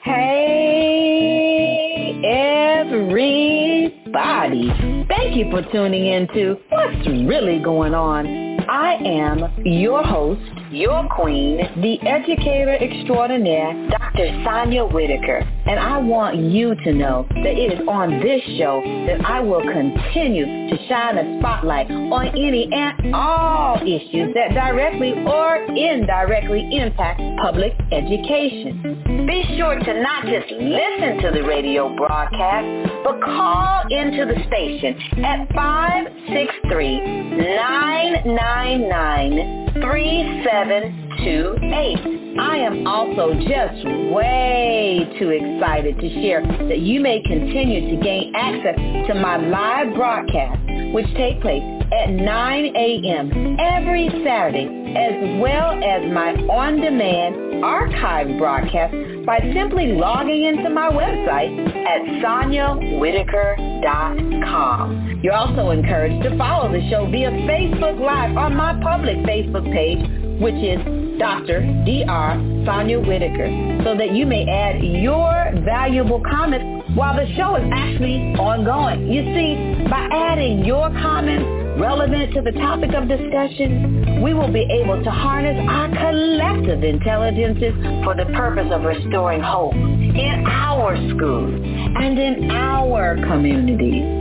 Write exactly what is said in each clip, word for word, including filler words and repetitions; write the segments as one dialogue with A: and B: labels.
A: Hey, everybody. Thank you for tuning in to What's Really Going On. I am your host, your queen, the educator extraordinaire, Doctor Sonia Whitaker. And I want you to know that it is on this show that I will continue to shine a spotlight on any and all issues that directly or indirectly impact public education. Be sure to not just listen to the radio broadcast, but call into the station at five six three, nine nine nine, three seven two eight. I am also just way too excited to share that you may continue to gain access to my live broadcast, which take place at nine a.m. every Saturday, as well as my on-demand archive broadcast by simply logging into my website at sonia whitaker dot com. You're also encouraged to follow the show via Facebook Live on my public Facebook page, which is Doctor Doctor Sonia Whitaker, so that you may add your valuable comments while the show is actually ongoing. You see, by adding your comments relevant to the topic of discussion, we will be able to harness our collective intelligences for the purpose of restoring hope in our schools and in our communities.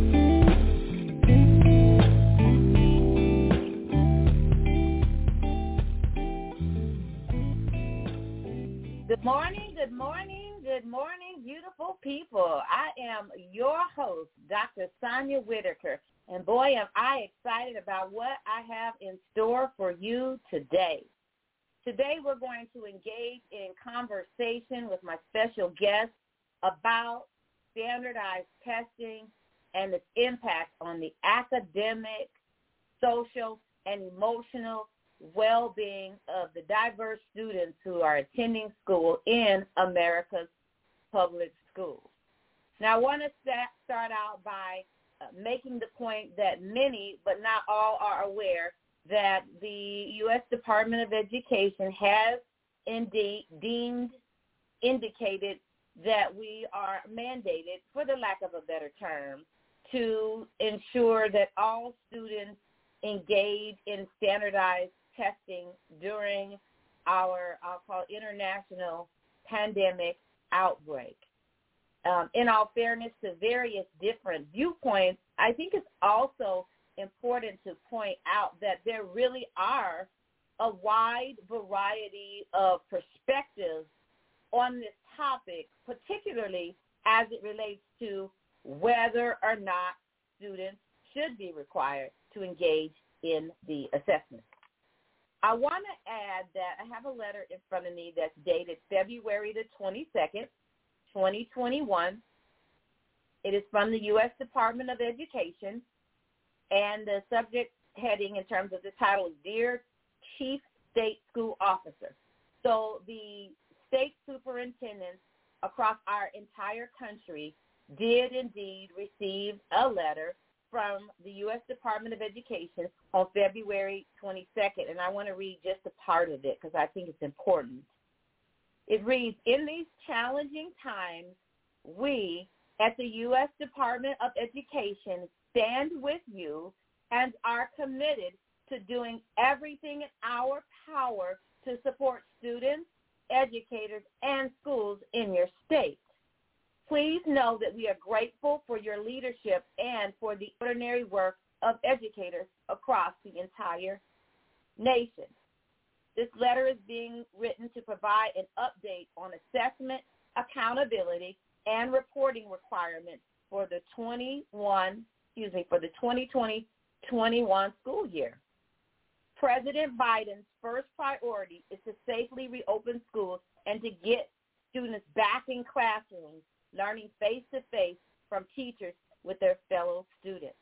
A: Good morning, good morning, good morning, beautiful people. I am your host, Doctor Sonia Whitaker, and boy, am I excited about what I have in store for you today. Today, we're going to engage in conversation with my special guest about standardized testing and its impact on the academic, social, and emotional well-being of the diverse students who are attending school in America's public schools. Now, I want to start out by uh, making the point that many, but not all, are aware that the U S Department of Education has indeed deemed, indicated that we are mandated, for the lack of a better term, to ensure that all students engage in standardized testing during our, I'll call it, international pandemic outbreak. Um, in all fairness to various different viewpoints, I think it's also important to point out that there really are a wide variety of perspectives on this topic, particularly as it relates to whether or not students should be required to engage in the assessment. I want to add that I have a letter in front of me that's dated February the twenty-second, twenty twenty-one. It is from the U S Department of Education, and the subject heading in terms of the title is Dear Chief State School Officer. So the state superintendents across our entire country did indeed receive a letter from the U S Department of Education on February twenty-second, and I want to read just a part of it because I think it's important. It reads, in these challenging times, we at the U S Department of Education stand with you and are committed to doing everything in our power to support students, educators, and schools in your state. Please know that we are grateful for your leadership and for the ordinary work of educators across the entire nation. This letter is being written to provide an update on assessment, accountability, and reporting requirements for the twenty-one, excuse me, for the twenty twenty twenty-one school year. President Biden's first priority is to safely reopen schools and to get students back in classrooms, learning face-to-face from teachers with their fellow students.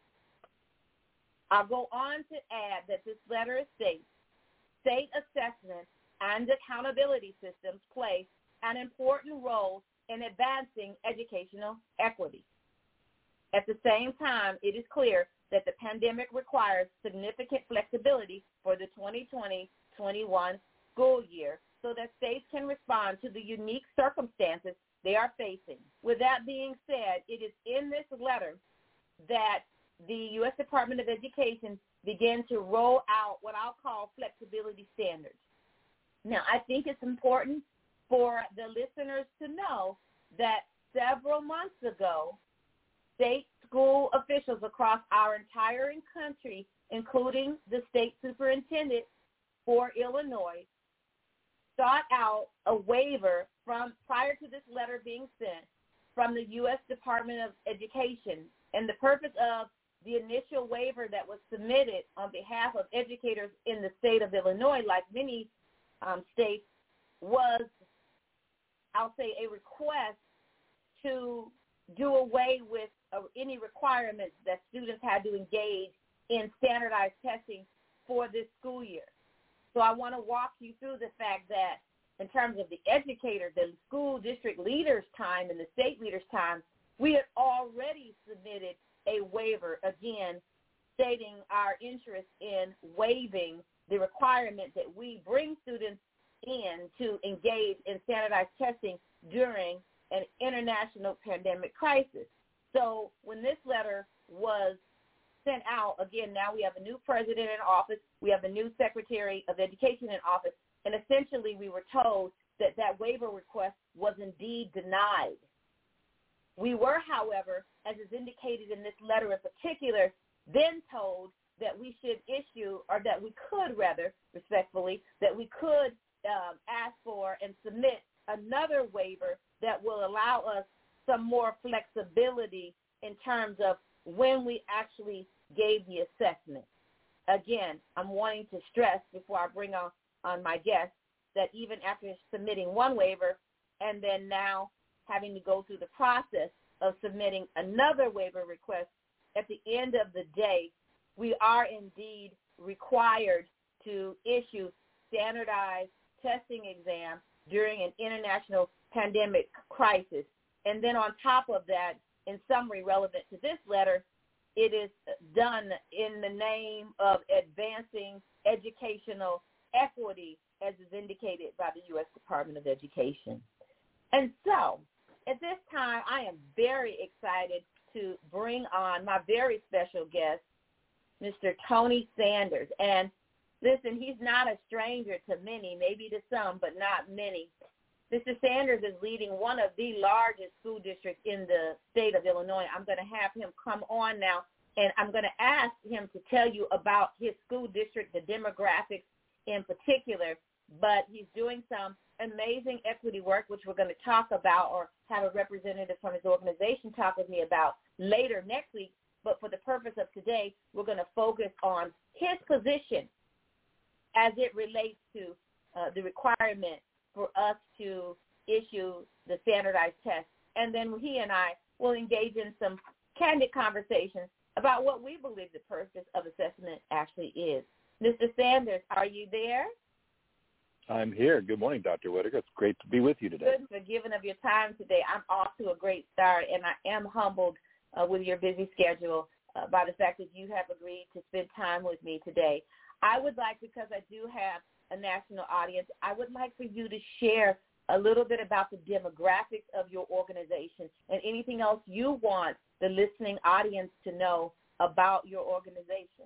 A: I'll go on to add that this letter states, state assessment and accountability systems play an important role in advancing educational equity. At the same time, it is clear that the pandemic requires significant flexibility for the twenty twenty twenty-one school year so that states can respond to the unique circumstances they are facing. With that being said, it is in this letter that the U S Department of Education began to roll out what I'll call flexibility standards. Now, I think it's important for the listeners to know that several months ago, state school officials across our entire country, including the state superintendent for Illinois, sought out a waiver from, prior to this letter being sent, from the U S Department of Education. And the purpose of the initial waiver that was submitted on behalf of educators in the state of Illinois, like many um, states, was, I'll say, a request to do away with uh, any requirements that students had to engage in standardized testing for this school year. So I want to walk you through the fact that in terms of the educators, the school district leaders' time and the state leaders' time, we had already submitted a waiver, again, stating our interest in waiving the requirement that we bring students in to engage in standardized testing during an international pandemic crisis. So when this letter was sent out, again, now we have a new president in office, we have a new secretary of education in office, and essentially we were told that that waiver request was indeed denied. We were, however, as is indicated in this letter in particular, then told that we should issue, or that we could rather, respectfully, that we could um, ask for and submit another waiver that will allow us some more flexibility in terms of when we actually gave the assessment. Again, I'm wanting to stress before I bring on, on my guest that even after submitting one waiver and then now having to go through the process of submitting another waiver request, at the end of the day, we are indeed required to issue standardized testing exams during an international pandemic crisis. And then on top of that, in summary relevant to this letter, it is done in the name of advancing educational equity, as is indicated by the U S Department of Education. And so, at this time, I am very excited to bring on my very special guest, Mister Tony Sanders. And listen, he's not a stranger to many, maybe to some, but not many. Mister Sanders is leading one of the largest school districts in the state of Illinois. I'm going to have him come on now, and I'm going to ask him to tell you about his school district, the demographics in particular, but he's doing some amazing equity work, which we're going to talk about, or have a representative from his organization talk with me about later next week. But for the purpose of today, we're going to focus on his position as it relates to uh, the requirement for us to issue the standardized test. And then he and I will engage in some candid conversations about what we believe the purpose of assessment actually is. Mister Sanders, are you there?
B: I'm here. Good morning, Doctor Whitaker. It's great to be with you today.
A: Good for giving of your time today. I'm off to a great start, and I am humbled uh, with your busy schedule uh, by the fact that you have agreed to spend time with me today. I would like, because I do have a national audience, I would like for you to share a little bit about the demographics of your organization and anything else you want the listening audience to know about your organization.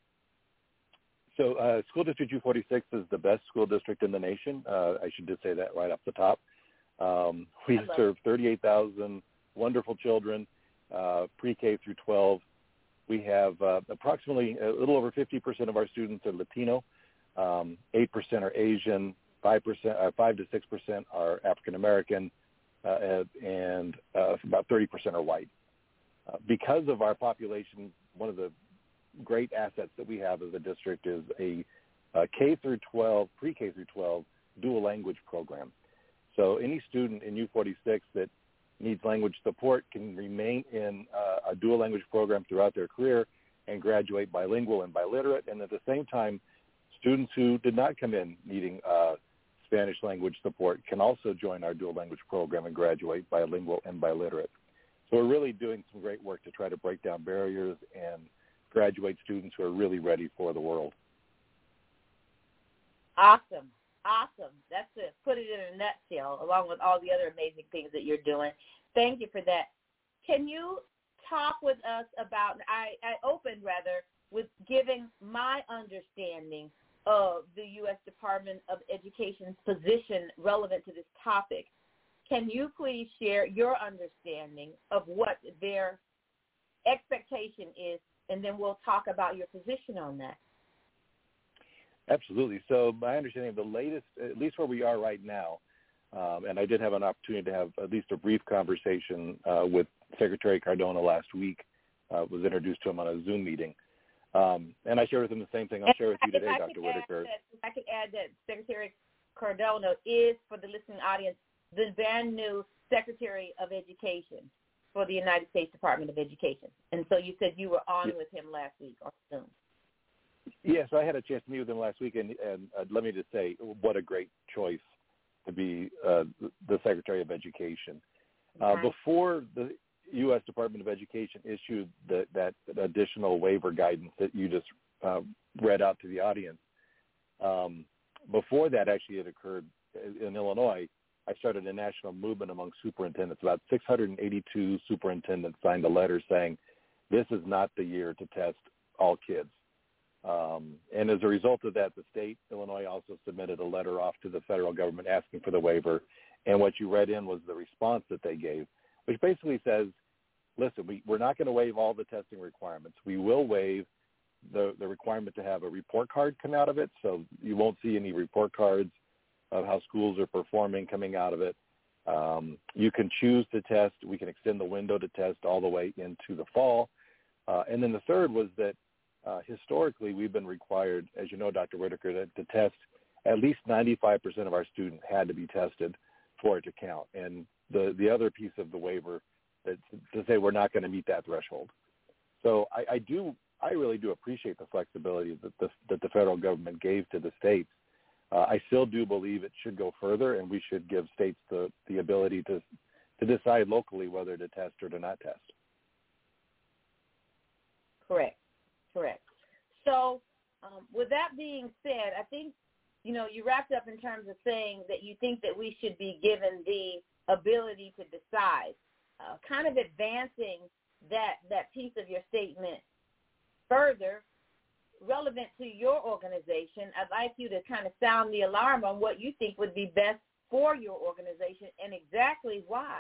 B: So uh, School District U forty-six is the best school district in the nation. Uh, I should just say that right off the top. Um, we serve thirty-eight thousand wonderful children, uh, pre-K through twelve. We have uh, approximately a little over fifty percent of our students are Latino, um, eight percent are Asian, five percent, uh, five to six percent are African American, uh, and uh, about thirty percent are white. Uh, because of our population, one of the great assets that we have as a district is a, a K through twelve, pre-K through twelve dual language program. So any student in U forty-six that needs language support can remain in uh, a dual language program throughout their career and graduate bilingual and biliterate. And at the same time, students who did not come in needing uh, Spanish language support can also join our dual language program and graduate bilingual and biliterate. So we're really doing some great work to try to break down barriers and graduate students who are really ready for the world.
A: Awesome. Awesome. That's it. Put it in a nutshell, along with all the other amazing things that you're doing. Thank you for that. Can you talk with us about, I, I opened rather with giving my understanding of the U S Department of Education's position relevant to this topic. Can you please share your understanding of what their expectation is, and then we'll talk about your position on that.
B: Absolutely. So my understanding of the latest, at least where we are right now, um, and I did have an opportunity to have at least a brief conversation uh, with Secretary Cardona last week, uh, was introduced to him on a Zoom meeting. Um, and I shared with him the same thing I'll share with you today, Doctor Whitaker.
A: I could add that Secretary Cardona is, for the listening audience, the brand new Secretary of Education for the United States Department of Education. And so you said you were on yeah. with him last week on Zoom.
B: Yes, I had a chance to meet with him last week, and, and uh, let me just say, what a great choice to be uh, the Secretary of Education. Uh, right. Before the U S Department of Education issued the, that additional waiver guidance that you just uh, read out to the audience, um, before that actually had occurred in Illinois, I started a national movement among superintendents. About six hundred eighty-two superintendents signed a letter saying, this is not the year to test all kids. Um, and as a result of that, the state, Illinois, also submitted a letter off to the federal government asking for the waiver. And what you read in was the response that they gave, which basically says, listen, we, we're not going to waive all the testing requirements. We will waive the, the requirement to have a report card come out of it, so you won't see any report cards of how schools are performing coming out of it. Um, you can choose to test. We can extend the window to test all the way into the fall. Uh, and then the third was that uh, historically we've been required, as you know, Doctor Whitaker, to, to test at least ninety-five percent of our students had to be tested for it to count. And the, the other piece of the waiver that, to say we're not going to meet that threshold. So I, I do, I really do appreciate the flexibility that the, that the federal government gave to the states. Uh, I still do believe it should go further, and we should give states the, the ability to to decide locally whether to test or to not test.
A: Correct. Correct. So um, with that being said, I think, you know, you wrapped up in terms of saying that you think that we should be given the ability to decide, uh, kind of advancing that, that piece of your statement further. Relevant to your organization, I'd like you to kind of sound the alarm on what you think would be best for your organization and exactly why.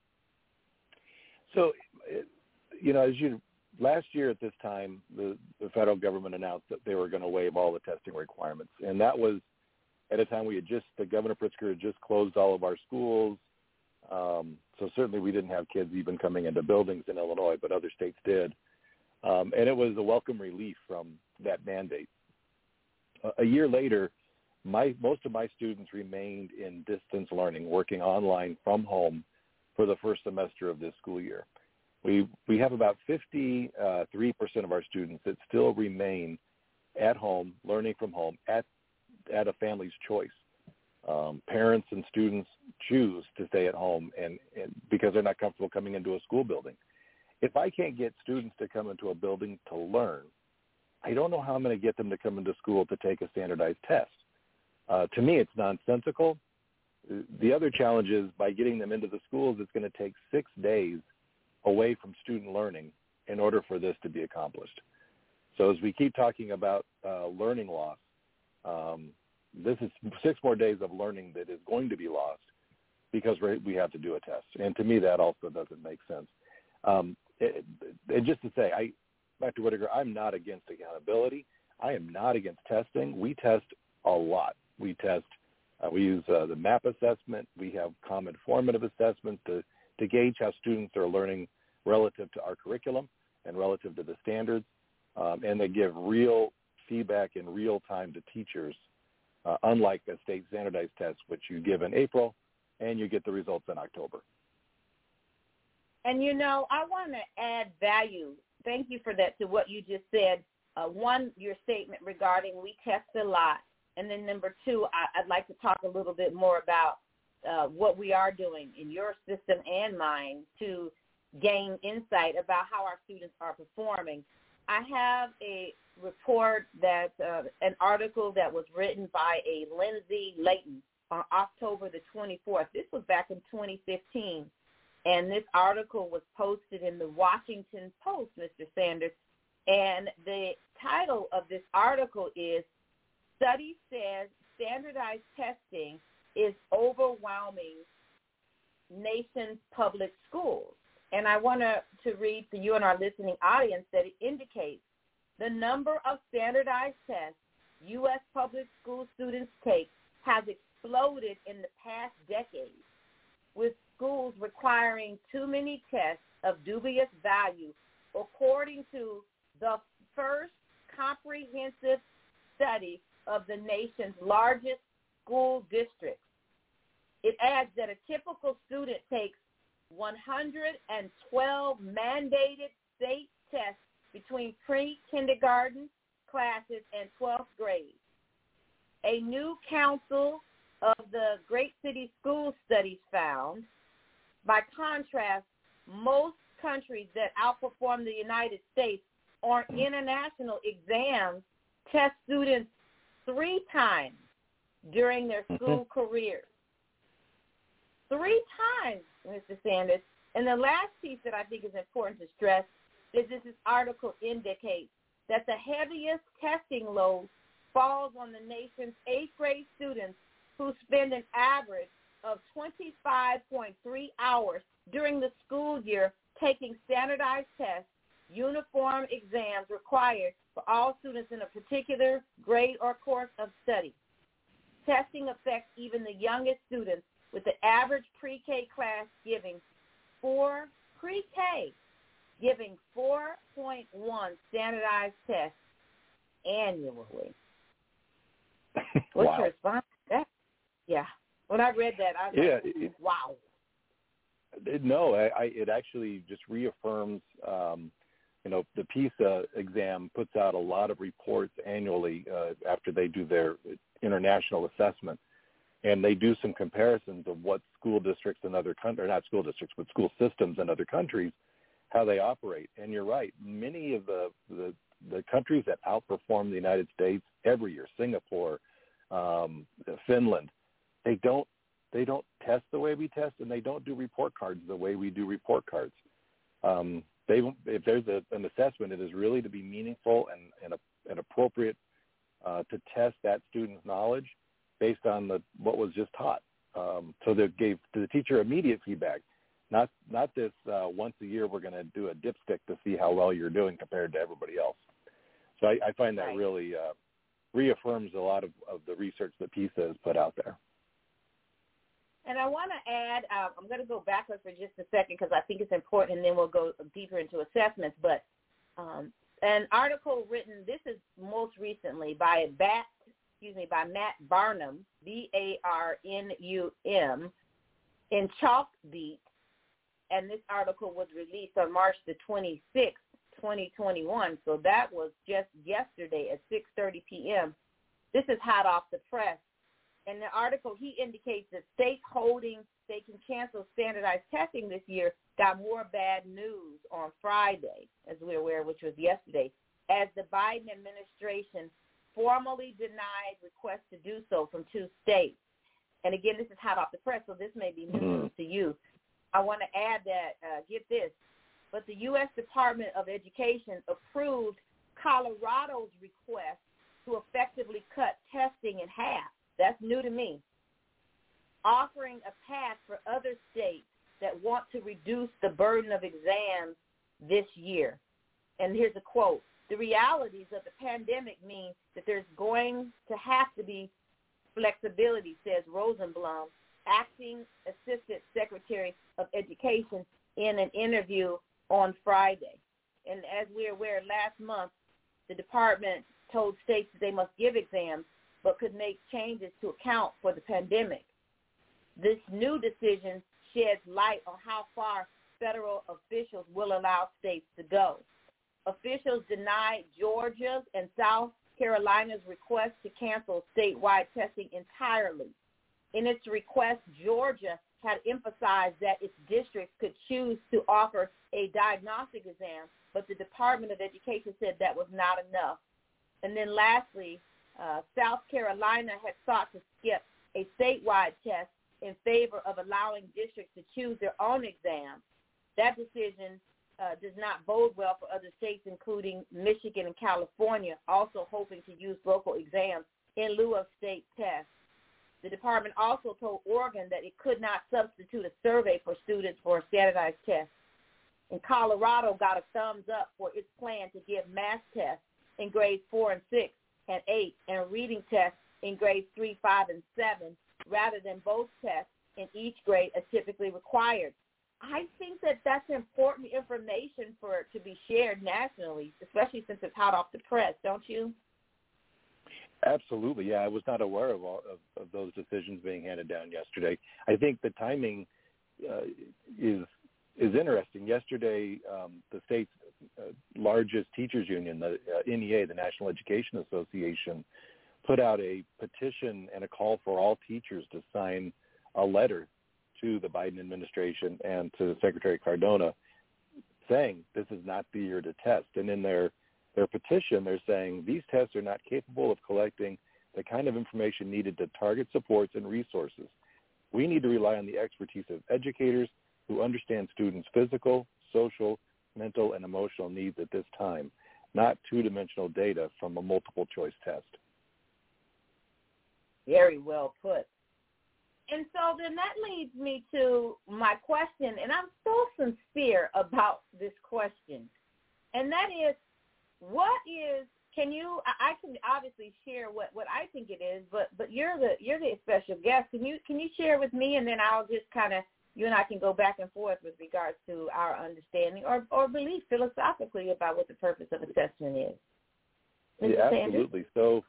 B: So, you know, as you last year at this time, the, the federal government announced that they were going to waive all the testing requirements, and that was at a time we had just the Governor Pritzker had just closed all of our schools. Um, so certainly we didn't have kids even coming into buildings in Illinois, but other states did. Um, and it was a welcome relief from that mandate. Uh, a year later, my, most of my students remained in distance learning, working online from home for the first semester of this school year. We we have about fifty-three percent of our students that still remain at home, learning from home, at at a family's choice. Um, parents and students choose to stay at home and, and because they're not comfortable coming into a school building. If I can't get students to come into a building to learn, I don't know how I'm going to get them to come into school to take a standardized test. Uh, to me, it's nonsensical. The other challenge is by getting them into the schools, it's going to take six days away from student learning in order for this to be accomplished. So as we keep talking about uh, learning loss, um, this is six more days of learning that is going to be lost because we're, we have to do a test. And to me, that also doesn't make sense. Um, it, and just to say, I, Doctor Whitaker, I'm not against accountability. I am not against testing. We test a lot. We test, uh, we use uh, the MAP assessment. We have common formative assessments to, to gauge how students are learning relative to our curriculum and relative to the standards. Um, and they give real feedback in real time to teachers, uh, unlike a state standardized test, which you give in April and you get the results in October.
A: And, you know, I want to add value. Thank you for that, to what you just said. Uh, one, your statement regarding we test a lot. And then number two, I, I'd like to talk a little bit more about uh, what we are doing in your system and mine to gain insight about how our students are performing. I have a report that uh, an article that was written by a Lindsay Layton on October the twenty-fourth. This was back in twenty fifteen, and this article was posted in the Washington Post, Mister Sanders, and the title of this article is "Study Says Standardized Testing is Overwhelming Nation's Public Schools." And I want to, to read to you and our listening audience that it indicates the number of standardized tests U S public school students take has exploded in the past decade, with schools requiring too many tests of dubious value, according to the first comprehensive study of the nation's largest school districts. It adds that a typical student takes one hundred twelve mandated state tests between pre-kindergarten classes and twelfth grade. A new Council of the Great City School Studies found, by contrast, most countries that outperform the United States on international exams test students three times during their school mm-hmm. careers. Three times, Mister Sanders. And the last piece that I think is important to stress is this, this article indicates that the heaviest testing load falls on the nation's eighth grade students, who spend an average of twenty-five point three hours during the school year taking standardized tests, uniform exams required for all students in a particular grade or course of study. Testing affects even the youngest students, with the average pre-K class giving four pre-K giving four point one standardized tests annually. What's
B: wow.
A: your response to that? Yeah. When I read that, I was
B: yeah,
A: like,
B: it,
A: wow.
B: It, no, I, I, it actually just reaffirms, um, you know, the PISA exam puts out a lot of reports annually uh, after they do their international assessment. And they do some comparisons of what school districts in other countries, not school districts, but school systems in other countries, how they operate. And you're right, many of the, the, the countries that outperform the United States every year, Singapore, um, Finland, they don't they don't test the way we test, and they don't do report cards the way we do report cards. Um, they if there's a, an assessment, it is really to be meaningful and, and, a, and appropriate uh, to test that student's knowledge based on the what was just taught. Um, so they gave to the teacher immediate feedback, not not this uh, once a year we're going to do a dipstick to see how well you're doing compared to everybody else. So I, I find that
A: right.
B: really uh, reaffirms a lot of, of the research that PISA has put out there.
A: And I want to add, uh, I'm going to go backwards for just a second because I think it's important, and then we'll go deeper into assessments. But um, an article written, this is most recently by a bat, excuse me, by Matt Barnum, B A R N U M, in Chalkbeat, and this article was released on March the twenty-sixth, twenty twenty-one. So that was just yesterday at six thirty p.m. This is hot off the press. In the article, he indicates that states holding they can cancel standardized testing this year got more bad news on Friday, as we're aware, which was yesterday, as the Biden administration formally denied requests to do so from two states. And again, this is hot off the press, so this may be news to you. I want to add that, uh, get this, but the U S Department of Education approved Colorado's request to effectively cut testing in half. That's new to me. Offering a path for other states that want to reduce the burden of exams this year. And here's a quote. The realities of the pandemic mean that there's going to have to be flexibility, says Rosenblum, acting Assistant Secretary of Education, in an interview on Friday. And as we're aware, last month, the department told states that they must give exams but could make changes to account for the pandemic. This new decision sheds light on how far federal officials will allow states to go. Officials denied Georgia's and South Carolina's request to cancel statewide testing entirely. In its request, Georgia had emphasized that its districts could choose to offer a diagnostic exam, but the Department of Education said that was not enough. And then lastly, uh, South Carolina had sought to skip a statewide test in favor of allowing districts to choose their own exam. That decision uh, does not bode well for other states, including Michigan and California, also hoping to use local exams in lieu of state tests. The department also told Oregon that it could not substitute a survey for students for a standardized test. And Colorado got a thumbs up for its plan to give math tests in grades four and six and eight and reading tests in grades three, five, and seven, rather than both tests in each grade as typically required. I think that that's important information for it to be shared nationally, especially since it's hot off the press, don't you?
B: Absolutely, yeah. I was not aware of, all, of, of those decisions being handed down yesterday. I think the timing uh, is is interesting. Yesterday, um, the state's uh, largest teachers union, the uh, N E A, the National Education Association, put out a petition and a call for all teachers to sign a letter to the Biden administration and to Secretary Cardona saying this is not the year to test. And in their their petition, they're saying these tests are not capable of collecting the kind of information needed to target supports and resources. We need to rely on the expertise of educators who understand students' physical, social, mental, and emotional needs at this time, not two-dimensional data from a multiple-choice test.
A: Very well put. And so then that leads me to my question, and I'm so sincere about this question, and that is, what is, can you, I can obviously share what, what I think it is, but but you're the you're the special guest. Can you can you share with me, and then I'll just kind of, you and I can go back and forth with regards to our understanding or, or belief philosophically about what the purpose of assessment is. Mister
B: Yeah,
A: Sanders?
B: absolutely. So,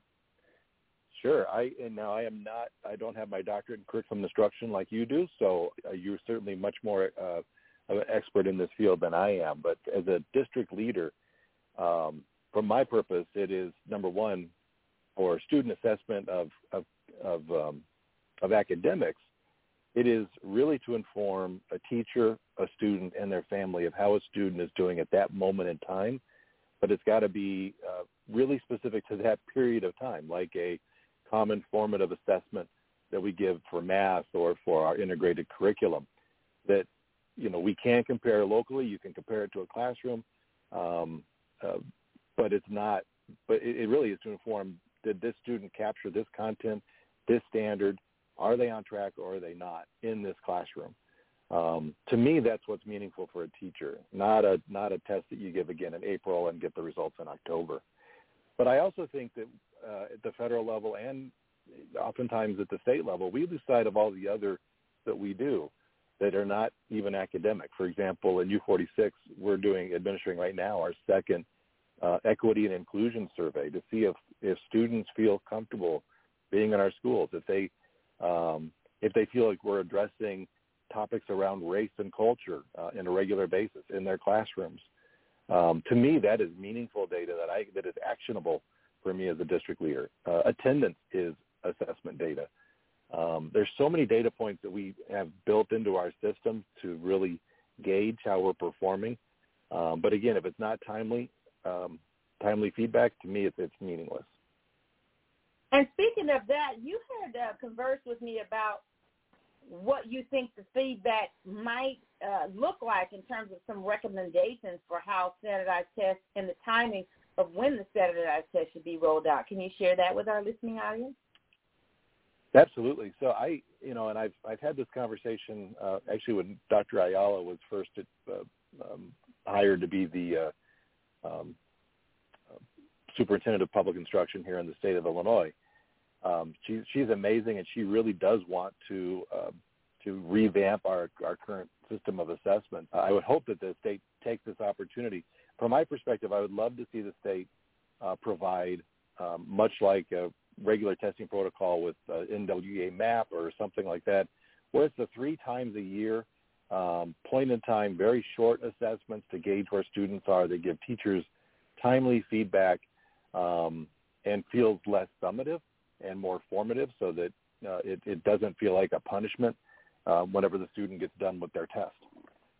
B: sure. I and now I am not, I don't have my doctorate in curriculum instruction like you do, so uh, you're certainly much more uh, of an expert in this field than I am. But as a district leader, um, for my purpose, it is, number one, for student assessment of of of, um, of academics, it is really to inform a teacher, a student, and their family of how a student is doing at that moment in time. But it's got to be uh, really specific to that period of time, like a common formative assessment that we give for math or for our integrated curriculum that, you know, we can compare locally. You can compare it to a classroom, um, uh, but it's not, but it, it really is to inform, did this student capture this content, this standard? Are they on track or are they not in this classroom? Um, to me, that's what's meaningful for a teacher, not a not a test that you give again in April and get the results in October. But I also think that uh, at the federal level and oftentimes at the state level, we lose sight of all the other that we do that are not even academic. For example, in U forty-six, we're doing administering right now our second uh, equity and inclusion survey to see if, if students feel comfortable being in our schools, if they um, if they feel like we're addressing topics around race and culture uh, on a regular basis in their classrooms. Um, to me, that is meaningful data that I that is actionable for me as a district leader. Uh, attendance is assessment data. Um, there's so many data points that we have built into our system to really gauge how we're performing. Um, but again, if it's not timely, um, timely feedback, to me, it's, it's meaningless.
A: And speaking of that, you had uh, conversed with me about what you think the feedback might uh, look like in terms of some recommendations for how standardized tests and the timing of when the standardized test should be rolled out. Can you share that with our listening audience?
B: Absolutely. So I, you know, and I've I've had this conversation uh, actually when Doctor Ayala was first at, uh, um, hired to be the uh, um, uh, superintendent of public instruction here in the state of Illinois. Um, she, she's amazing, and she really does want to uh, to revamp our, our current system of assessment. I would hope that the state takes this opportunity. From my perspective, I would love to see the state uh, provide, um, much like a regular testing protocol with uh, N W A MAP or something like that, where it's the three times a year, um, point in time, very short assessments to gauge where students are. They give teachers timely feedback um, and feels less summative and more formative, so that uh, it, it doesn't feel like a punishment uh, whenever the student gets done with their test.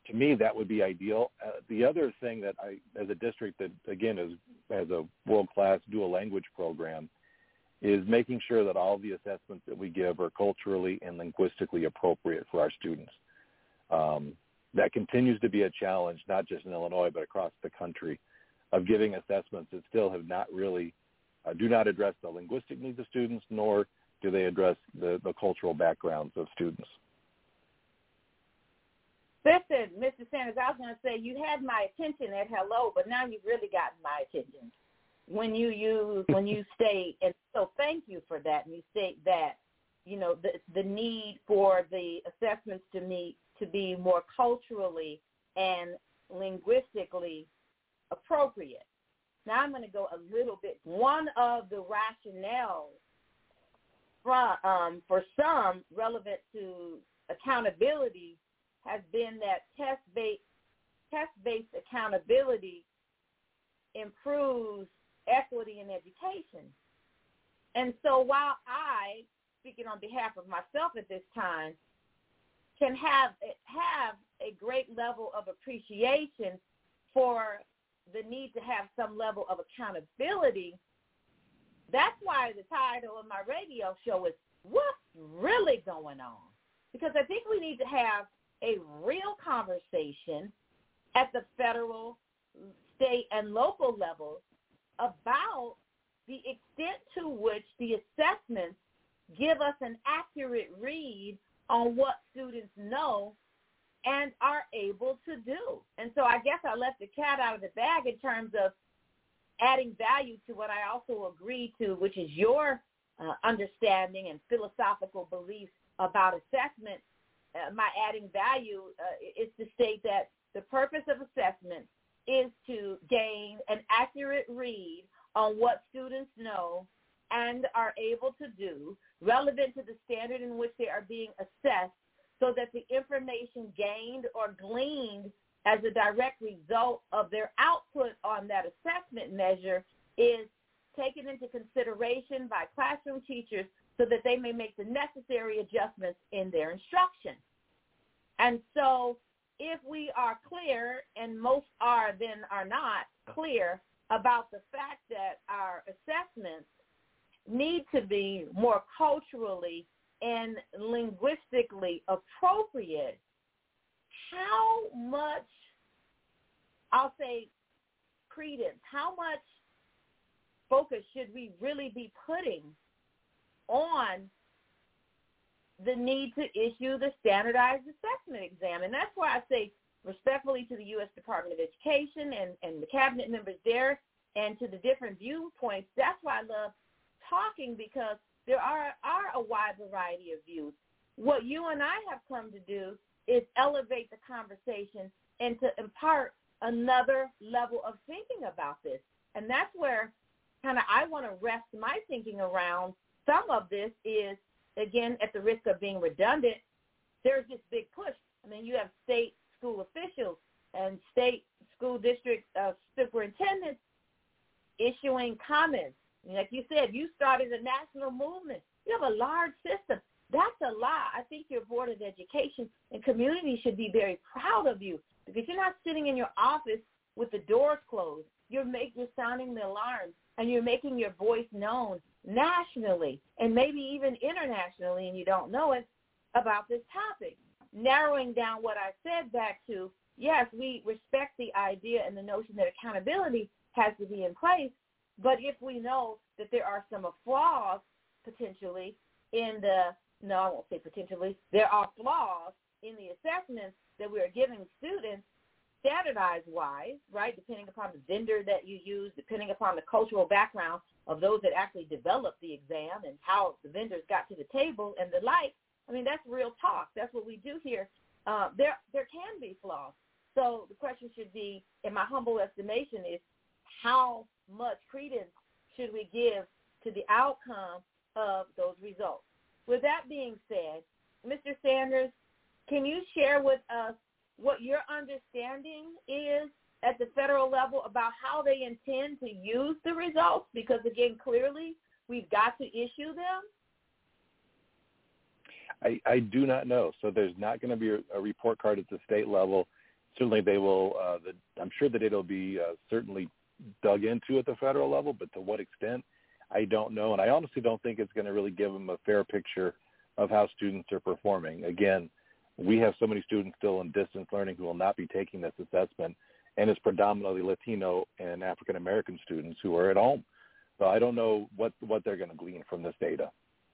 B: to me, that would be ideal. Uh, the other thing that I, as a district that, again, is has a world-class dual language program, is making sure that all the assessments that we give are culturally and linguistically appropriate for our students. Um, that continues to be a challenge, not just in Illinois, but across the country, of giving assessments that still have not really, uh, do not address the linguistic needs of students, nor do they address the, the cultural backgrounds of students.
A: Listen, Mister Sanders, I was going to say you had my attention at hello, but now you've really gotten my attention when you use, when you state, and so thank you for that, and you state that, you know, the, the need for the assessments to meet, to be more culturally and linguistically appropriate. Now I'm going to go a little bit. One of the rationales from, um, for some relevant to accountability has been that test-based, test-based accountability improves equity in education. And so while I, speaking on behalf of myself at this time, can have have a great level of appreciation for the need to have some level of accountability, that's why the title of my radio show is What's Really Going On? Because I think we need to have a real conversation at the federal, state, and local levels about the extent to which the assessments give us an accurate read on what students know and are able to do. And so I guess I let the cat out of the bag in terms of adding value to what I also agree to, which is your uh, understanding and philosophical beliefs about assessment. Uh, my adding value uh, is to state that the purpose of assessment is to gain an accurate read on what students know and are able to do relevant to the standard in which they are being assessed, so that the information gained or gleaned as a direct result of their output on that assessment measure is taken into consideration by classroom teachers so that they may make the necessary adjustments in their instruction. And so if we are clear, and most are then are not clear, about the fact that our assessments need to be more culturally and linguistically appropriate, how much, I'll say, credence, how much focus should we really be putting on the need to issue the standardized assessment exam? And that's why I say respectfully to the U S Department of Education and, and the cabinet members there and to the different viewpoints. That's why I love talking, because there are, are a wide variety of views. What you and I have come to do is elevate the conversation and to impart another level of thinking about this. And that's where kind of I want to rest my thinking around some of this is, again, at the risk of being redundant, there's this big push. I mean, you have state school officials and state school district uh, superintendents issuing comments. Like you said, you started a national movement. You have a large system. That's a lot. I think your Board of Education and community should be very proud of you, because you're not sitting in your office with the doors closed. You're, make, you're sounding the alarms, and you're making your voice known nationally and maybe even internationally, and you don't know it, about this topic. Narrowing down what I said back to, yes, we respect the idea and the notion that accountability has to be in place, but if we know that there are some flaws potentially in the, no, I won't say potentially, there are flaws in the assessments that we are giving students standardized-wise, right, depending upon the vendor that you use, depending upon the cultural background of those that actually developed the exam and how the vendors got to the table and the like. I mean, that's real talk. That's what we do here. Uh, there, there can be flaws. So the question should be, in my humble estimation, is how much credence should we give to the outcome of those results? With that being said, Mister Sanders, can you share with us what your understanding is at the federal level about how they intend to use the results? Because, again, clearly we've got to issue them.
B: I, I do not know. So there's not going to be a, a report card at the state level. certainly they will, uh, the, I'm sure that it'll be uh, certainly dug into at the federal level, but to what extent, I don't know. And I honestly don't think it's going to really give them a fair picture of how students are performing. Again, we have so many students still in distance learning who will not be taking this assessment, and it's predominantly Latino and African-American students who are at home. So I don't know what, what they're going to glean from this data.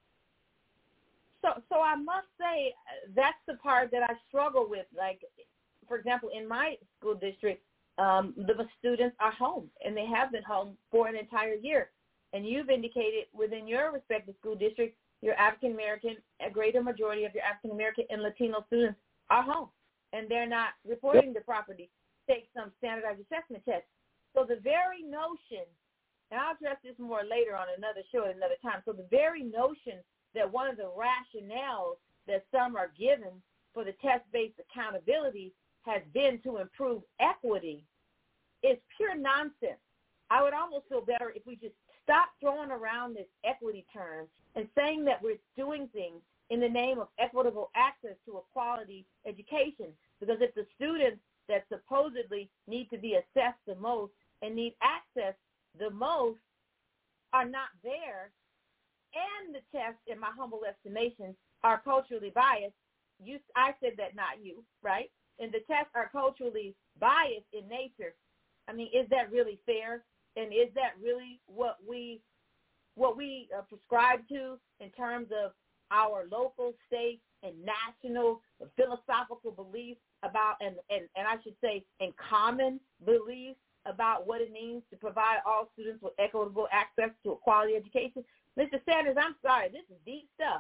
A: So, so I must say that's the part that I struggle with. Like, for example, in my school district, um, the students are home, and they have been home for an entire year. And you've indicated within your respective school district, your African-American, a greater majority of your African-American and Latino students are home, and they're not reporting the property, take some standardized assessment tests. So the very notion, and I'll address this more later on another show at another time, so the very notion that one of the rationales that some are given for the test-based accountability has been to improve equity is pure nonsense. I would almost feel better if we just stop throwing around this equity term and saying that we're doing things in the name of equitable access to a quality education. Because if the students that supposedly need to be assessed the most and need access the most are not there, and the tests, in my humble estimation, are culturally biased, you, I said that, not you, right? And the tests are culturally biased in nature. I mean, is that really fair? And is that really what we what we uh, prescribe to in terms of our local, state, and national philosophical beliefs about, and, and, and I should say, in common beliefs about what it means to provide all students with equitable access to a quality education? Mister Sanders, I'm sorry, this is deep stuff.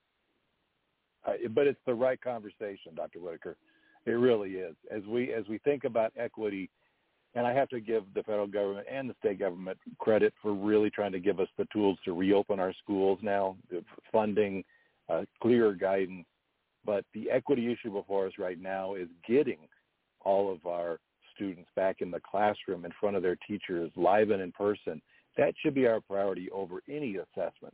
B: Uh, but it's the right conversation, Doctor Whitaker. It really is. As we as we think about equity, and I have to give the federal government and the state government credit for really trying to give us the tools to reopen our schools now, the funding, uh, clearer guidance. But the equity issue before us right now is getting all of our students back in the classroom in front of their teachers, live and in person. That should be our priority over any assessment.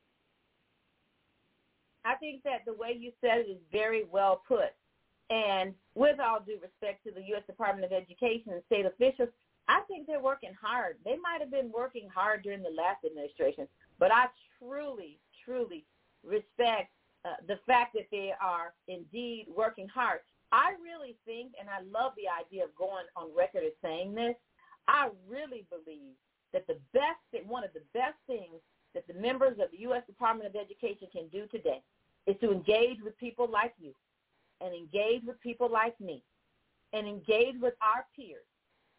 A: I think that the way you said it is very well put. And with all due respect to the U S Department of Education and state officials, I think they're working hard. They might have been working hard during the last administration, but I truly, truly respect uh, the fact that they are indeed working hard. I really think, and I love the idea of going on record as saying this, I really believe that the best, one of the best things that the members of the U S Department of Education can do today is to engage with people like you, and engage with people like me, and engage with our peers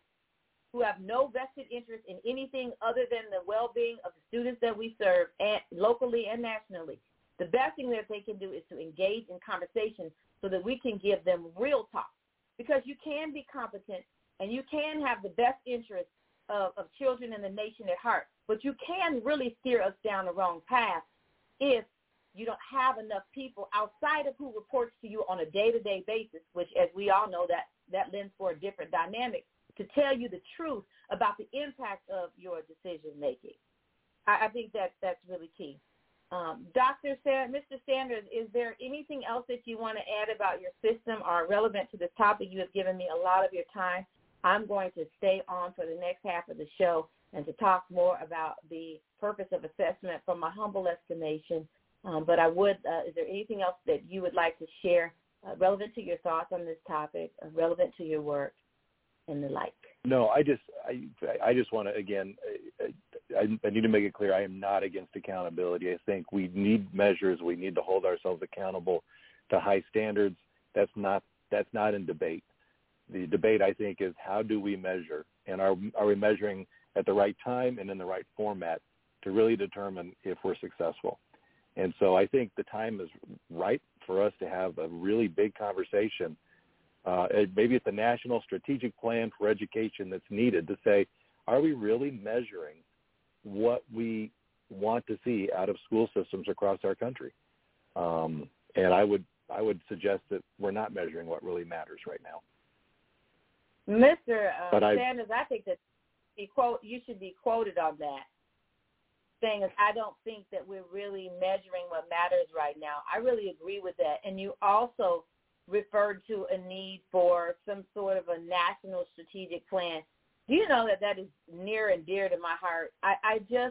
A: who have no vested interest in anything other than the well-being of the students that we serve, and locally and nationally. The best thing that they can do is to engage in conversation so that we can give them real talk, because you can be competent and you can have the best interest of, of children and the nation at heart, but you can really steer us down the wrong path if you don't have enough people outside of who reports to you on a day-to-day basis, which, as we all know, that, that lends for a different dynamic, to tell you the truth about the impact of your decision-making. I, I think that that's really key. Um, Doctor Sanders, Mister Sanders, is there anything else that you want to add about your system or relevant to this topic? You have given me a lot of your time. I'm going to stay on for the next half of the show and to talk more about the purpose of assessment from my humble estimation. Um, but I would, uh, is there anything else that you would like to share uh, relevant to your thoughts on this topic, uh, relevant to your work and the like?
B: No, I just, I, I just want to, again, I, I need to make it clear I am not against accountability. I think we need measures. We need to hold ourselves accountable to high standards. That's not, that's not in debate. The debate, I think, is how do we measure, and are, are we measuring at the right time and in the right format to really determine if we're successful. And so I think the time is right for us to have a really big conversation. Uh, maybe it's a national strategic plan for education that's needed to say, are we really measuring what we want to see out of school systems across our country? Um, and I would I would suggest that we're not measuring what really matters right now.
A: Mister Uh, Sanders, I, I think that you, quote, you should be quoted on that, saying is, I don't think that we're really measuring what matters right now. I really agree with that. And you also referred to a need for some sort of a national strategic plan. Do you know that that is near and dear to my heart? I, I just,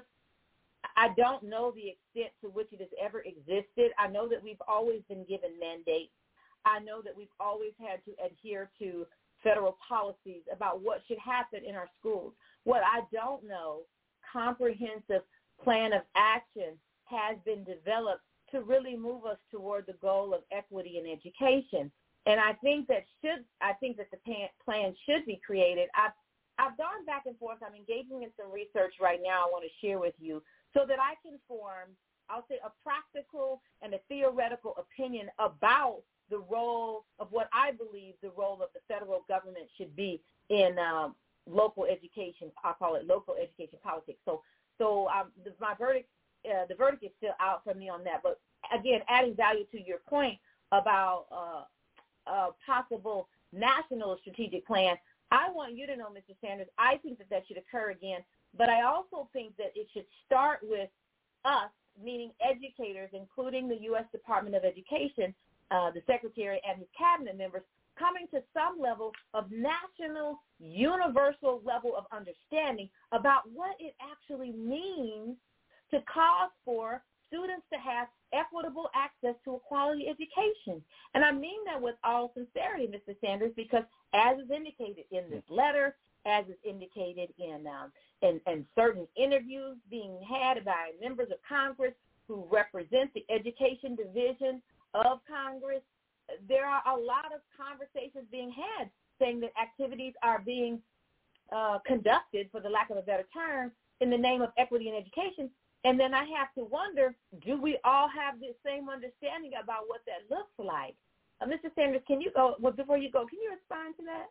A: I don't know the extent to which it has ever existed. I know that we've always been given mandates. I know that we've always had to adhere to federal policies about what should happen in our schools. What I don't know, comprehensive plan of action has been developed to really move us toward the goal of equity in education. And I think that should, I think that the plan should be created. I've, I've gone back and forth. I'm engaging in some research right now I want to share with you so that I can form, I'll say, a practical and a theoretical opinion about the role of what I believe the role of the federal government should be in um, local education. I'll call it local education politics. So, so um, the, my verdict, uh, the verdict is still out for me on that. But again, adding value to your point about uh, a possible national strategic plan, I want you to know, Mister Sanders, I think that that should occur again. But I also think that it should start with us, meaning educators, including the U S Department of Education, uh, the Secretary and his cabinet members, coming to some level of national, universal level of understanding about what it actually means to cause for students to have equitable access to a quality education. And I mean that with all sincerity, Mister Sanders, because as is indicated in this letter, as is indicated in, um, in, in certain interviews being had by members of Congress who represent the education division of Congress, there are a lot of conversations being had saying that activities are being uh, conducted, for the lack of a better term, in the name of equity in education. And then I have to wonder, do we all have the same understanding about what that looks like? Uh, Mister Sanders, can you go, well, before you go, can you respond to that?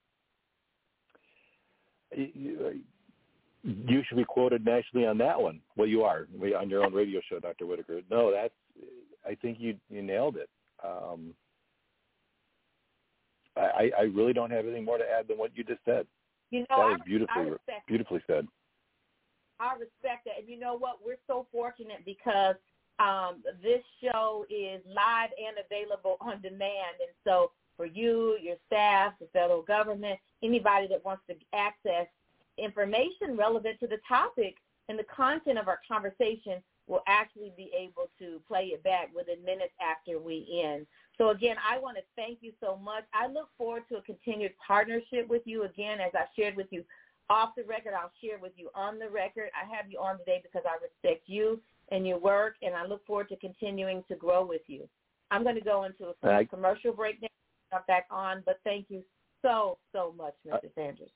B: You, you should be quoted nationally on that one. Well, you are on your own radio show, Doctor Whitaker. No, that's, I think you you nailed it. Um, I, I really don't have anything more to add than what you just said.
A: You know,
B: that was
A: I,
B: beautifully,
A: I
B: beautifully said.
A: I respect that. And you know what? We're so fortunate because um, this show is live and available on demand. And so for you, your staff, the federal government, anybody that wants to access information relevant to the topic and the content of our conversation will actually be able to play it back within minutes after we end. So, again, I want to thank you so much. I look forward to a continued partnership with you. Again, as I shared with you off the record, I'll share with you on the record. I have you on today because I respect you and your work, and I look forward to continuing to grow with you. I'm going to go into a right. commercial break now. I'm back on, but thank you so, so much, Mister Uh, Sanders.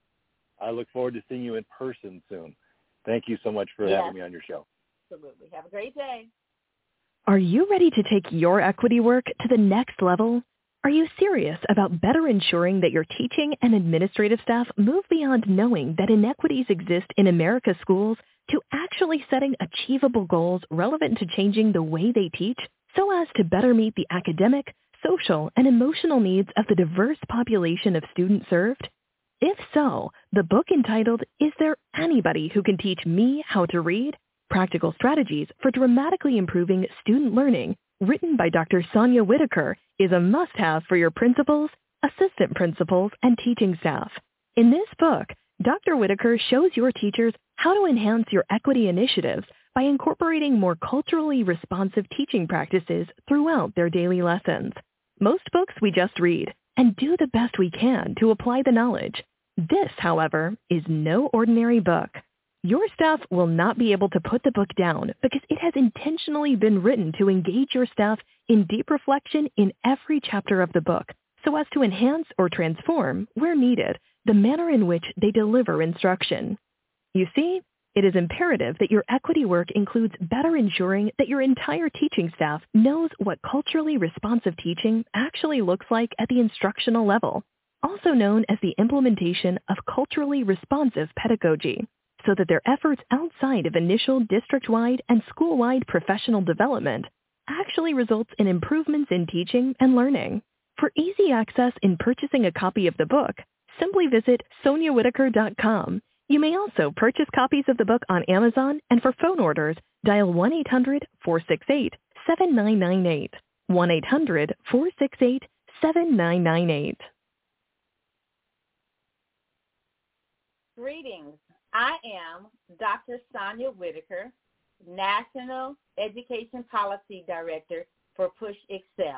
B: I look forward to seeing you in person soon. Thank you so much for
A: yes.
B: having me on your show.
A: Absolutely. Have a great day.
C: Are you ready to take your equity work to the next level? Are you serious about better ensuring that your teaching and administrative staff move beyond knowing that inequities exist in America's schools to actually setting achievable goals relevant to changing the way they teach so as to better meet the academic, social, and emotional needs of the diverse population of students served? If so, the book entitled, Is There Anybody Who Can Teach Me How to Read? Practical Strategies for Dramatically Improving Student Learning, written by Doctor Sonia Whitaker, is a must-have for your principals, assistant principals, and teaching staff. In this book, Doctor Whitaker shows your teachers how to enhance your equity initiatives by incorporating more culturally responsive teaching practices throughout their daily lessons. Most books we just read and do the best we can to apply the knowledge. This, however, is no ordinary book. Your staff will not be able to put the book down because it has intentionally been written to engage your staff in deep reflection in every chapter of the book so as to enhance or transform, where needed, the manner in which they deliver instruction. You see, it is imperative that your equity work includes better ensuring that your entire teaching staff knows what culturally responsive teaching actually looks like at the instructional level, also known as the implementation of culturally responsive pedagogy, so that their efforts outside of initial district-wide and school-wide professional development actually results in improvements in teaching and learning. For easy access in purchasing a copy of the book, simply visit sonia whitaker dot com. You may also purchase copies of the book on Amazon, and for phone orders, dial one eight hundred four six eight seven nine nine eight, one eight hundred four six eight seven nine nine eight.
A: Greetings. I am Doctor Sonia Whitaker, National Education Policy Director for Push Excel.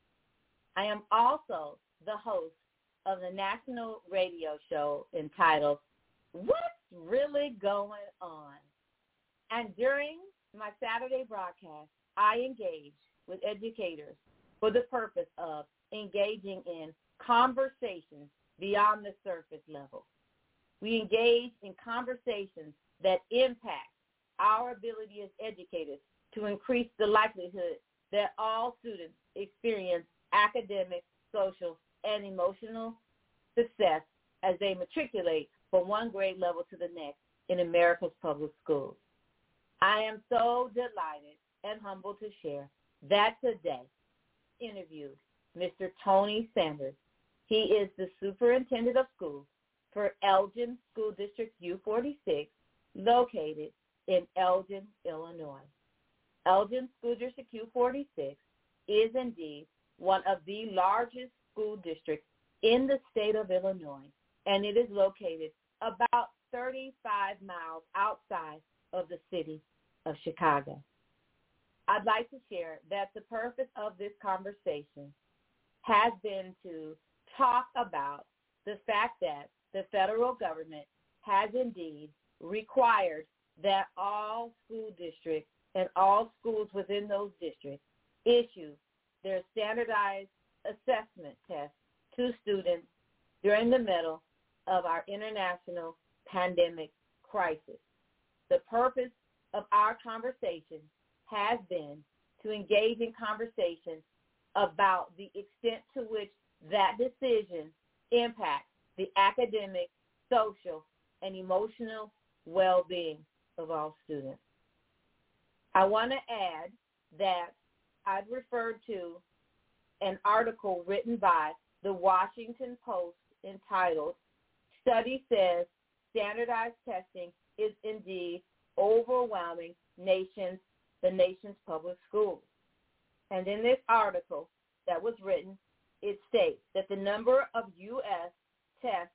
A: I am also the host of the national radio show entitled What's Really Going On? And during my Saturday broadcast, I engage with educators for the purpose of engaging in conversations beyond the surface level. We engage in conversations that impact our ability as educators to increase the likelihood that all students experience academic, social, and emotional success as they matriculate from one grade level to the next in America's public schools. I am so delighted and humbled to share that today interviewed Mister Tony Sanders. He is the superintendent of schools for Elgin School District U forty-six, located in Elgin, Illinois. Elgin School District U forty-six is indeed one of the largest school districts in the state of Illinois, and it is located about thirty-five miles outside of the city of Chicago. I'd like to share that the purpose of this conversation has been to talk about the fact that the federal government has indeed required that all school districts and all schools within those districts issue their standardized assessment tests to students during the middle of our international pandemic crisis. The purpose of our conversation has been to engage in conversation about the extent to which that decision impacts the academic, social, and emotional well-being of all students. I want to add that I've referred to an article written by the Washington Post entitled, Study Says Standardized Testing is Indeed Overwhelming Nations, the Nation's Public Schools. And in this article that was written, it states that the number of U S tests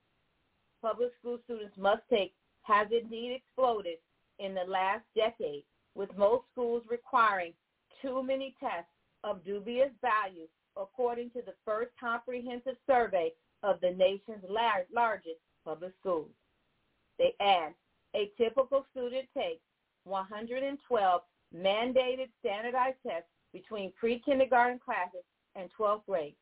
A: public school students must take has indeed exploded in the last decade, with most schools requiring too many tests of dubious value, according to the first comprehensive survey of the nation's lar- largest public schools. They add, a typical student takes one hundred twelve mandated standardized tests between pre-kindergarten classes and twelfth grade.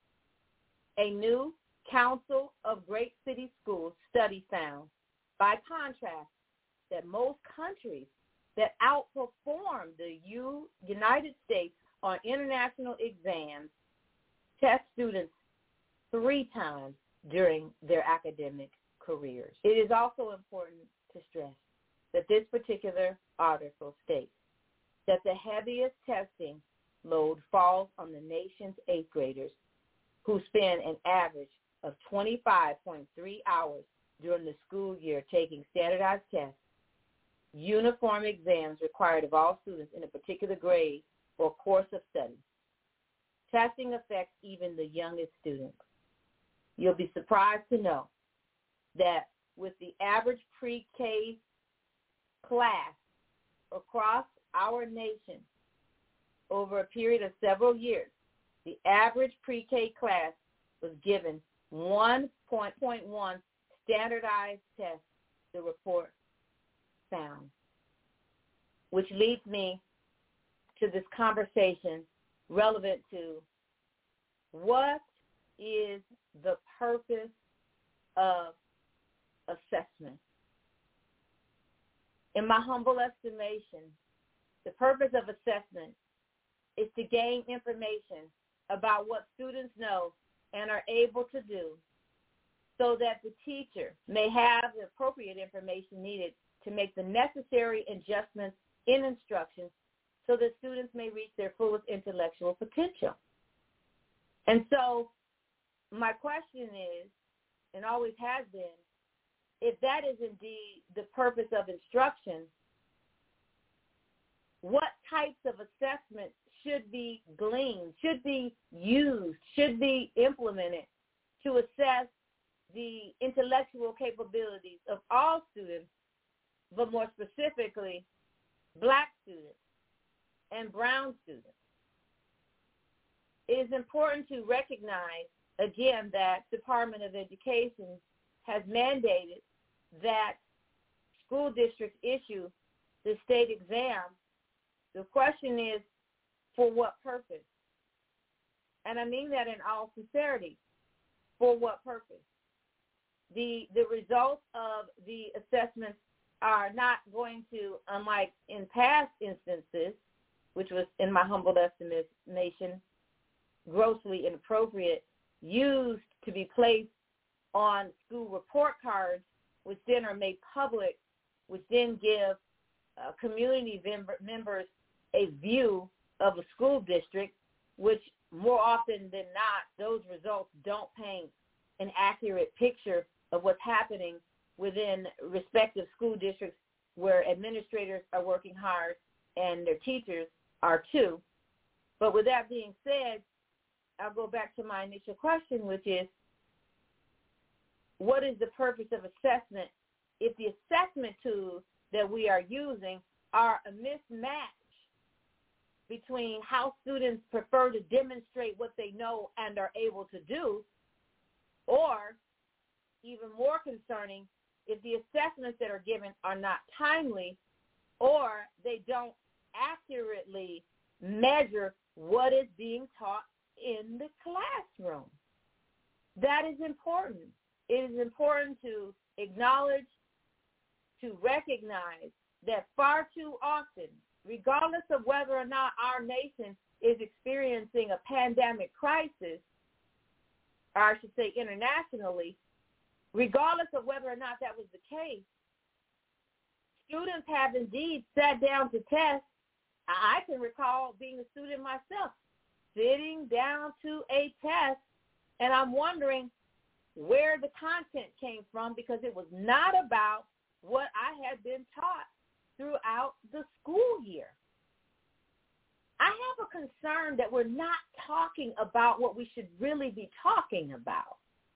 A: A new Council of Great City Schools study found, by contrast, that most countries that outperform the U- United States on international exams test students three times during their academic careers. It is also important to stress that this particular article states that the heaviest testing load falls on the nation's eighth graders, who spend an average of twenty-five point three hours during the school year taking standardized tests, uniform exams required of all students in a particular grade or course of study. Testing affects even the youngest students. You'll be surprised to know that with the average pre-K class across our nation over a period of several years, the average pre-K class was given one point one standardized tests, the report found, which leads me to this conversation relevant to what is the purpose of assessment. In my humble estimation, the purpose of assessment is to gain information about what students know and are able to do so that the teacher may have the appropriate information needed to make the necessary adjustments in instruction so that students may reach their fullest intellectual potential. And so my question is, and always has been, if that is indeed the purpose of instruction, what types of assessments should be gleaned, should be used, should be implemented to assess the intellectual capabilities of all students, but more specifically, Black students and brown students. It is important to recognize, again, that Department of Education has mandated that school districts issue the state exam. The question is, for what purpose? And I mean that in all sincerity. For what purpose? The the results of the assessments are not going to, unlike in past instances, which was, in my humble estimation, grossly inappropriate, used to be placed on school report cards, which then are made public, which then give uh, community member, members a view of a school district, which more often than not, those results don't paint an accurate picture of what's happening within respective school districts where administrators are working hard and their teachers are too. But with that being said, I'll go back to my initial question, which is, what is the purpose of assessment if the assessment tools that we are using are a mismatch between how students prefer to demonstrate what they know and are able to do, or even more concerning, if the assessments that are given are not timely or they don't accurately measure what is being taught in the classroom. That is important. It is important to acknowledge, to recognize that far too often, regardless of whether or not our nation is experiencing a pandemic crisis, or I should say internationally, regardless of whether or not that was the case, students have indeed sat down to test. I can recall being a student myself, sitting down to a test, and I'm wondering where the content came from, because it was not about what I had been taught throughout the school year. I have a concern that we're not talking about what we should really be talking about.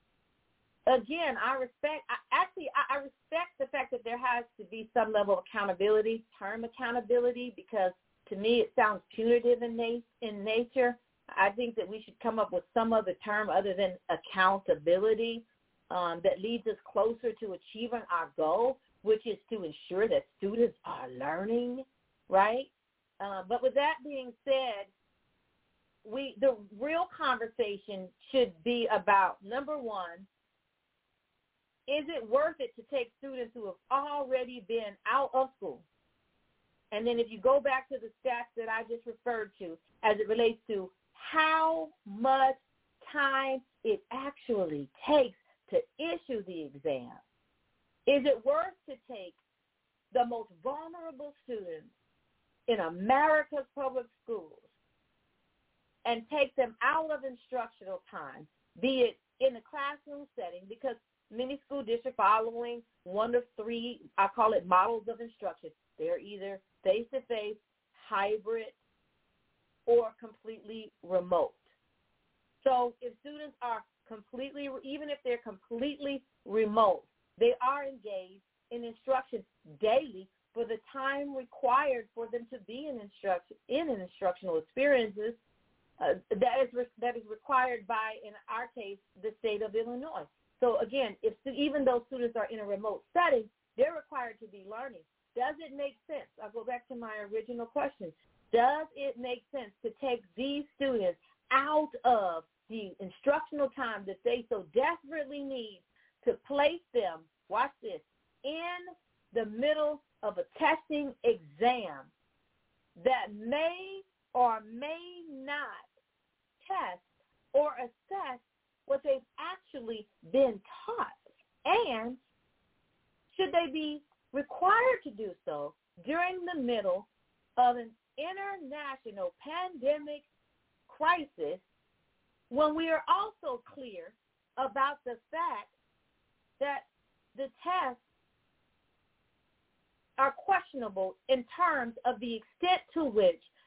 A: Again, I respect, I, actually, I, I respect the fact that there has to be some level of accountability, term accountability, because to me it sounds punitive in, na- in nature. I think that we should come up with some other term other than accountability um, that leads us closer to achieving our goal, which is to ensure that students are learning, right? Uh, but with that being said, we the real conversation should be about, number one, is it worth it to take students who have already been out of school? And then if you go back to the stats that I just referred to as it relates to how much time it actually takes to issue the exam, is it worth to take the most vulnerable students in America's public schools and take them out of instructional time, be it in a classroom setting, because many school districts following one of three, I call it models of instruction. They're either face-to-face, hybrid, or completely remote. So if students are completely, even if they're completely remote, they are engaged in instruction daily for the time required for them to be in instruction in an instructional experiences uh, that is re- that is required by, in our case, the state of Illinois. So again, if even though students are in a remote setting, they're required to be learning. Does it make sense? I'll go back to my original question. Does it make sense to take these students out of the instructional time that they so desperately need to place them, watch this, in the middle of a testing exam that may or may not test or assess what they've actually been taught? And should they be required to do so during the middle of an international pandemic crisis when we are also clear about the fact that the tests are questionable in terms of the extent to which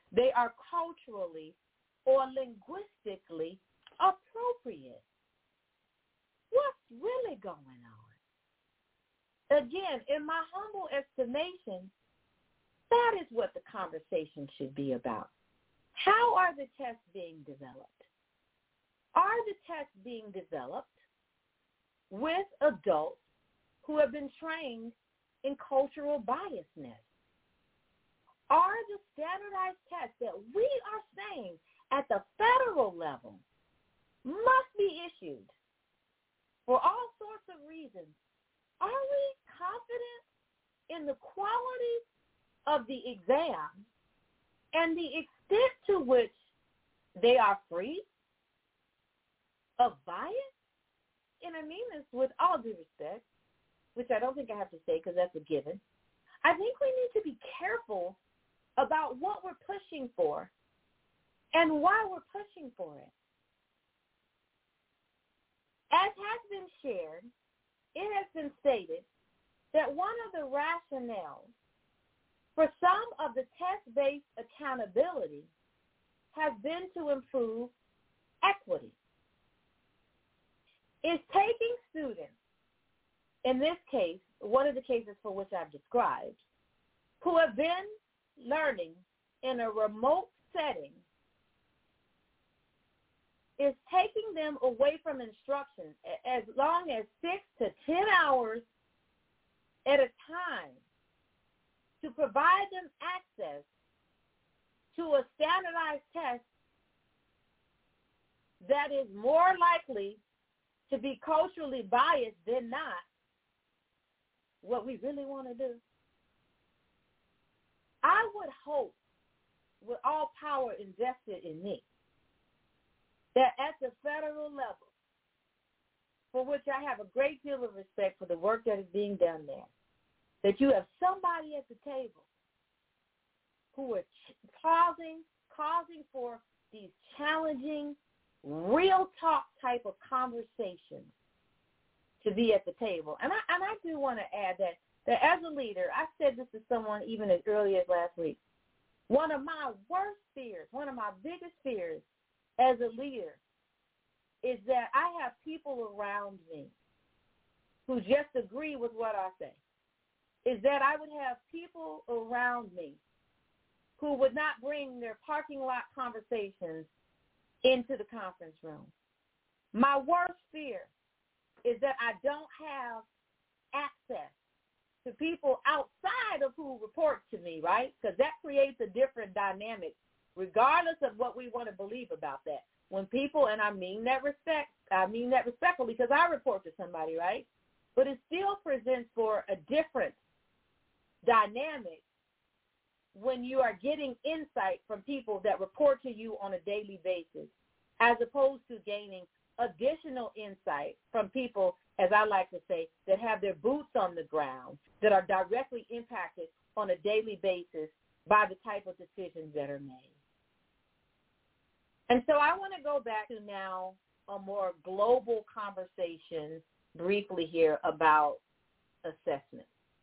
A: they are culturally or linguistically appropriate. What's really going on? Again, in my humble estimation, that is what the conversation should be about. How are the tests being developed? Are the tests being developed with adults who have been trained in cultural biasness? Are the standardized tests that we are saying at the federal level must be issued for all sorts of reasons? Are we confident in the quality of the exam and the extent to which they are free of bias? And I mean this with all due respect, which I don't think I have to say because that's a given. I think we need to be careful about what we're pushing for and why we're pushing for it. As has been shared, it has been stated that one of the rationales for some of the test-based accountability has been to improve equity. It's taking students, in this case, one of the cases for which I've described, who have been learning in a remote setting, is taking them away from instruction as long as six to ten hours at a time to provide them access to a standardized test that is more likely to be culturally biased than not what we really want to do. I would hope, with all power invested in me, that at the federal level, for which I have a great deal of respect for the work that is being done there, that you have somebody at the table who are causing, causing for these challenging, real talk type of conversations to be at the table. And I, and I do want to add that, that as a leader, I said this to someone even as early as last week, one of my worst fears, one of my biggest fears as a leader is that I have people around me who just agree with what I say, is that I would have people around me who would not bring their parking lot conversations into the conference room. My worst fear is that I don't have access to people outside of who report to me, right? Because that creates a different dynamic, regardless of what we want to believe about that. When people, and I mean that respect, I mean that respectfully because I report to somebody, right? But it still presents for a different dynamic when you are getting insight from people that report to you on a daily basis, as opposed to gaining additional insight from people, as I like to say, that have their boots on the ground, that are directly impacted on a daily basis by the type of decisions that are made. And so I want to go back to now a more global conversation briefly here about assessment.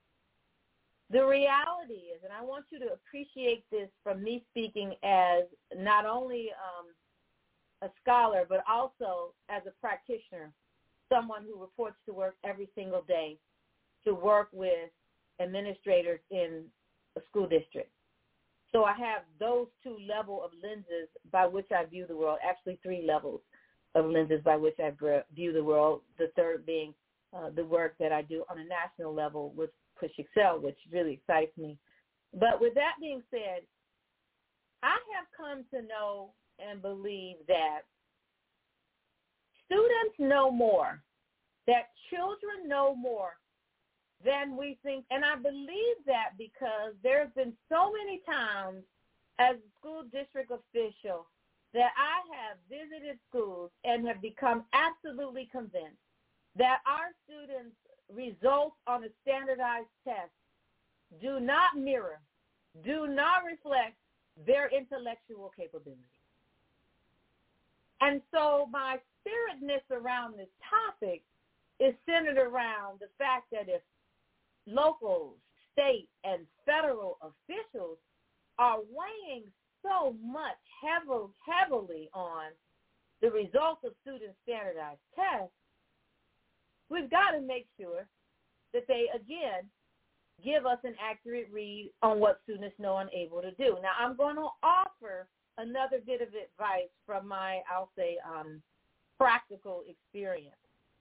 A: The reality is, and I want you to appreciate this from me speaking as not only um, a scholar, but also as a practitioner, someone who reports to work every single day to work with administrators in a school district. So I have those two levels of lenses by which I view the world, actually three levels of lenses by which I view the world, the third being uh, the work that I do on a national level with Push Excel, which really excites me. But with that being said, I have come to know and believe that students know more, that children know more than we think. And I believe that because there's been so many times as a school district official that I have visited schools and have become absolutely convinced that our students' results on a standardized test do not mirror, do not reflect their intellectual capability. And so my spiritness around this topic is centered around the fact that if local, state, and federal officials are weighing so much heavily, heavily on the results of student standardized tests, we've got to make sure that they, again, give us an accurate read on what students know and able to do. Now, I'm going to offer another bit of advice from my, I'll say, um, practical experience.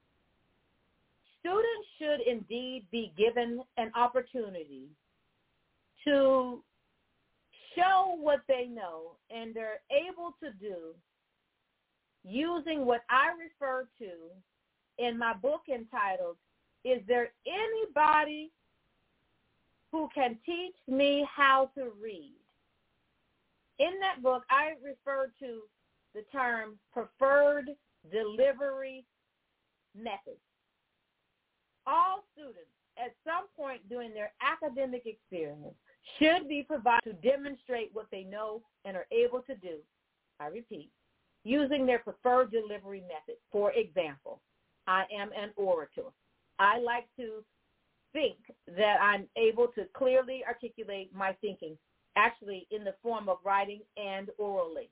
A: Students should indeed be given an opportunity to show what they know and they're able to do using what I refer to in my book entitled, Is There Anybody Who Can Teach Me How to Read? In that book, I refer to the term preferred delivery method. All students at some point during their academic experience should be provided to demonstrate what they know and are able to do, I repeat, using their preferred delivery method. For example, I am an orator. I like to think that I'm able to clearly articulate my thinking, actually in the form of writing and orally.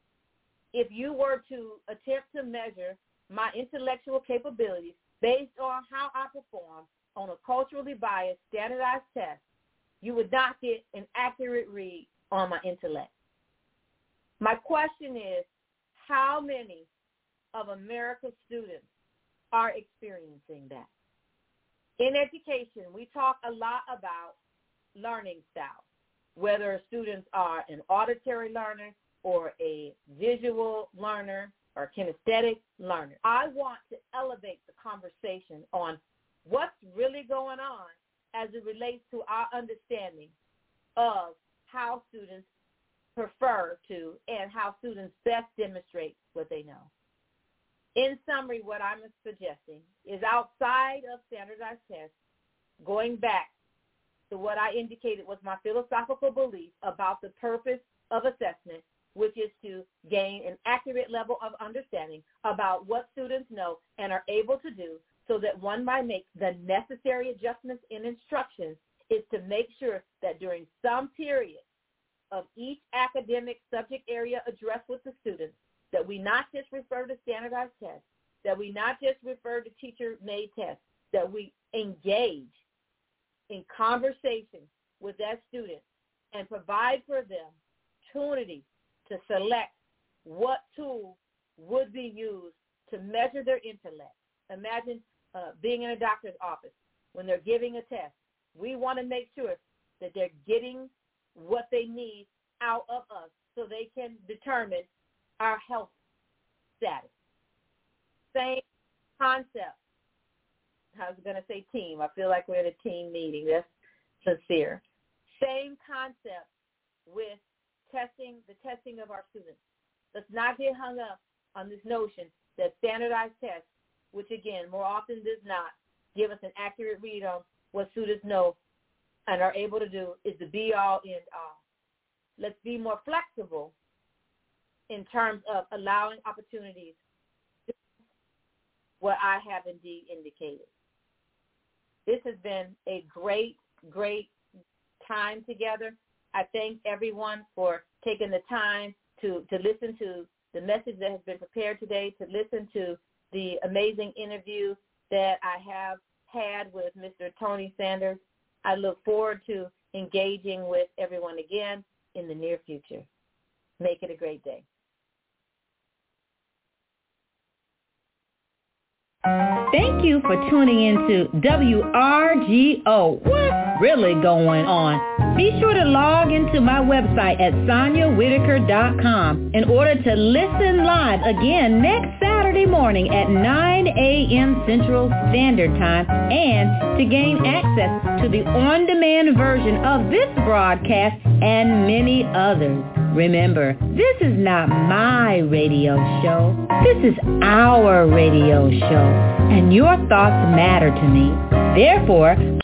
A: If you were to attempt to measure my intellectual capabilities based on how I perform on a culturally biased standardized test, you would not get an accurate read on my intellect. My question is, how many of America's students are experiencing that? In education, we talk a lot about learning styles, whether students are an auditory learner or a visual learner or kinesthetic learner. I want to elevate the conversation on what's really going on as it relates to our understanding of how students prefer to and how students best demonstrate what they know. In summary, what I'm suggesting is outside of standardized tests, going back to what I indicated was my philosophical belief about the purpose of assessment, which is to gain an accurate level of understanding about what students know and are able to do so that one might make the necessary adjustments in instruction, is to make sure that during some period of each academic subject area addressed with the students, that we not just refer to standardized tests, that we not just refer to teacher-made tests, that we engage in conversation with that student and provide for them opportunity to select what tool would be used to measure their intellect. Imagine uh, being in a doctor's office when they're giving a test. We want to make sure that they're getting what they need out of us so they can determine our health status. Same concept. I was going to say team. I feel like we're at a team meeting. That's sincere. Same concept with testing, the testing of our students. Let's not get hung up on this notion that standardized tests, which again, more often than not, give us an accurate read on what students know and are able to do, is the be-all, end-all. Let's be more flexible in terms of allowing opportunities to do what I have indeed indicated. This has been a great, great time together. I thank everyone for taking the time to, to listen to the message that has been prepared today, to listen to the amazing interview that I have had with Mister Tony Sanders. I look forward to engaging with everyone again in the near future. Make it a great day.
D: Thank you for tuning in to W R G O. What's really going on? Be sure to log into my website at sonia whitaker dot com in order to listen live again next Saturday morning at nine a.m. Central Standard Time and to gain access to the on-demand version of this broadcast and many others. Remember, this is not my radio show. This is our radio show, and your thoughts matter to me. Therefore,